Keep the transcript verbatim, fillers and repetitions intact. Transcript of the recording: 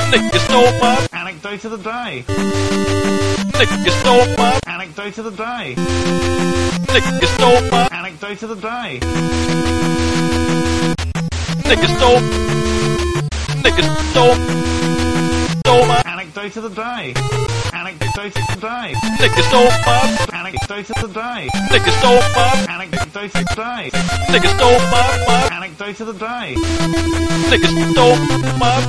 Nigga stole my anecdote of the day. Nigga stole my Anecdote of the day. Nigga stole my Anecdote of the day. Nigga stole Nigga stole Stole my Anecdote of the day. Anecdote of the day. Nigga stole my Anecdote of the day. Nigga stole my Anecdote of the day. Nigga stole my my Anecdote of the day. Nigga stole my